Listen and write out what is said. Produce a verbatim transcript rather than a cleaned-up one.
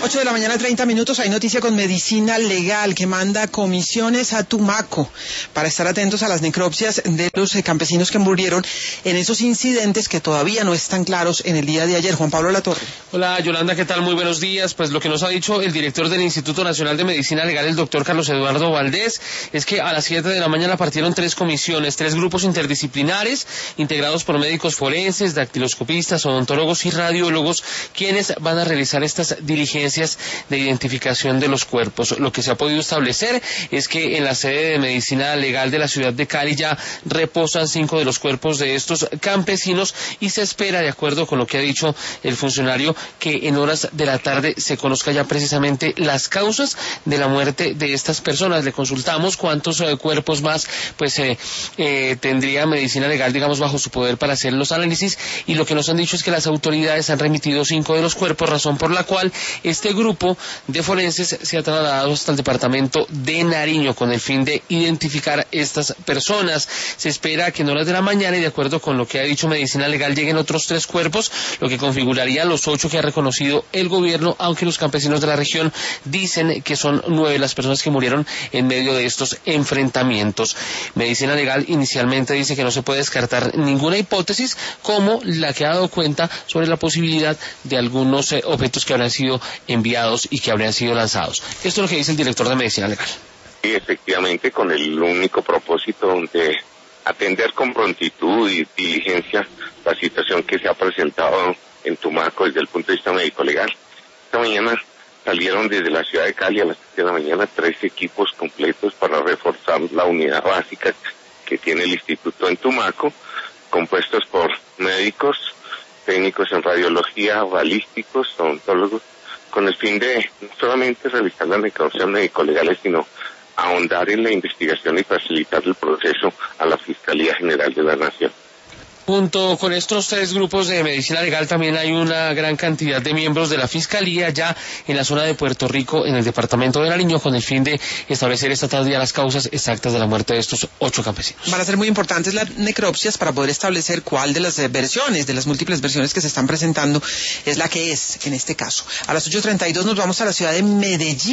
ocho de la mañana, treinta minutos. Hay noticia con Medicina Legal, que manda comisiones a Tumaco para estar atentos a las necropsias de los eh, campesinos que murieron en esos incidentes que todavía no están claros en el día de ayer. Juan Pablo Latorre. Hola, Yolanda, ¿qué tal? Muy buenos días. Pues lo que nos ha dicho el director del Instituto Nacional de Medicina Legal, el doctor Carlos Eduardo Valdés, es que a las siete de la mañana partieron tres comisiones, tres grupos interdisciplinares integrados por médicos forenses, dactiloscopistas, odontólogos y radiólogos, quienes van a realizar estas diligencias de identificación de los cuerpos. Lo que se ha podido establecer es que en la sede de Medicina Legal de la ciudad de Cali ya reposan cinco de los cuerpos de estos campesinos y se espera, de acuerdo con lo que ha dicho el funcionario, que en horas de la tarde se conozca ya precisamente las causas de la muerte de estas personas. Le consultamos cuántos eh, cuerpos más pues eh, eh, tendría Medicina Legal, digamos, bajo su poder para hacer los análisis, y lo que nos han dicho es que las autoridades han remitido cinco de los cuerpos, razón por la cual este grupo de forenses se ha trasladado hasta el departamento de Nariño con el fin de identificar estas personas. Se espera que en horas de la mañana, y de acuerdo con lo que ha dicho Medicina Legal, lleguen otros tres cuerpos, lo que configuraría los ocho que ha reconocido el gobierno, aunque los campesinos de la región dicen que son nueve las personas que murieron en medio de estos enfrentamientos. Medicina Legal inicialmente dice que no se puede descartar ninguna hipótesis, como la que ha dado cuenta sobre la posibilidad de algunos eh, objetos que habrían sido enviados y que habrían sido lanzados. Esto es lo que dice el director de Medicina Legal. Y efectivamente, con el único propósito de atender con prontitud y diligencia la situación que se ha presentado en Tumaco desde el punto de vista médico-legal. Esta mañana salieron desde la ciudad de Cali a las siete de la mañana tres equipos completos para reforzar la unidad básica que tiene el instituto en Tumaco, compuestos por médicos, técnicos en radiología, balísticos, odontólogos, con el fin de no solamente realizar las necropsias médico-legales, sino ahondar en la investigación y facilitar el proceso a la Fiscalía General de la Nación. Junto con estos tres grupos de Medicina Legal también hay una gran cantidad de miembros de la Fiscalía ya en la zona de Puerto Rico, en el departamento de Nariño, con el fin de establecer esta tarde las causas exactas de la muerte de estos ocho campesinos. Van a ser muy importantes las necropsias para poder establecer cuál de las eh, versiones, de las múltiples versiones que se están presentando, es la que es en este caso. A las ocho treinta y dos nos vamos a la ciudad de Medellín.